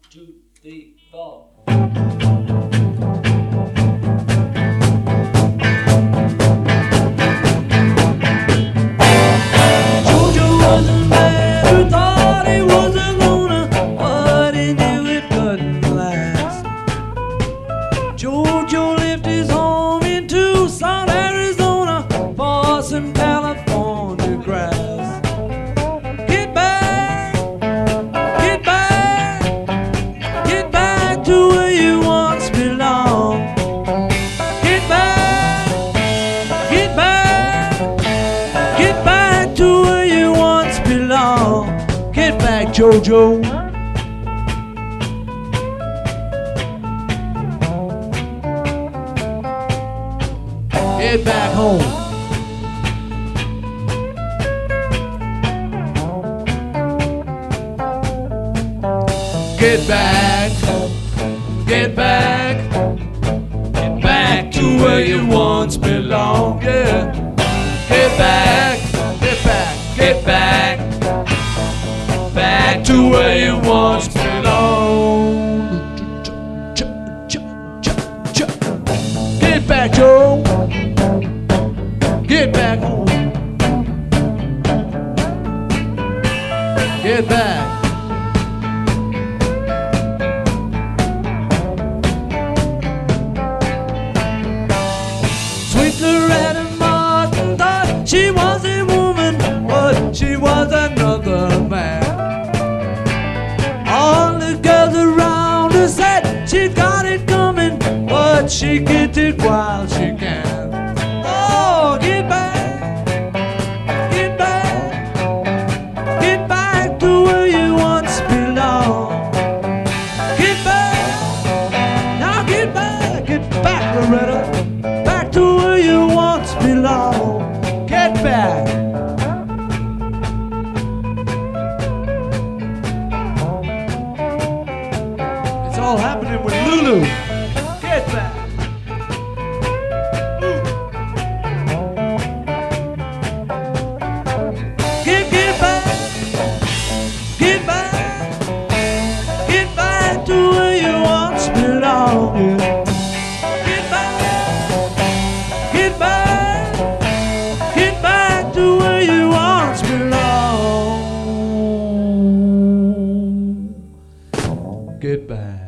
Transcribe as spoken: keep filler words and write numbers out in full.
two, three, four. Jojo left his home in Tucson, Arizona, for some California grass. Get back, get back, get back to where you once belonged. Get back, get back, get back to where you once belonged. Get back, Jojo. Get back home. Get back, get back, get back to where you once belonged. Yeah. Get back, get back, get back, back to where you once belonged. Get back, Joe. Get back home. Get back. Sweet Loretta Martin thought she was a woman, but she was another man. All the girls around her said she got it coming, but she gets it while she can. Oh, get back, get back, get back to where you once belonged. Get back, now get back, get back, Loretta, back to where you once belonged. Get back. It's all happening with Lulu. Get back. To where you once belonged. Get back, get back, get back to where you once belonged. Get back.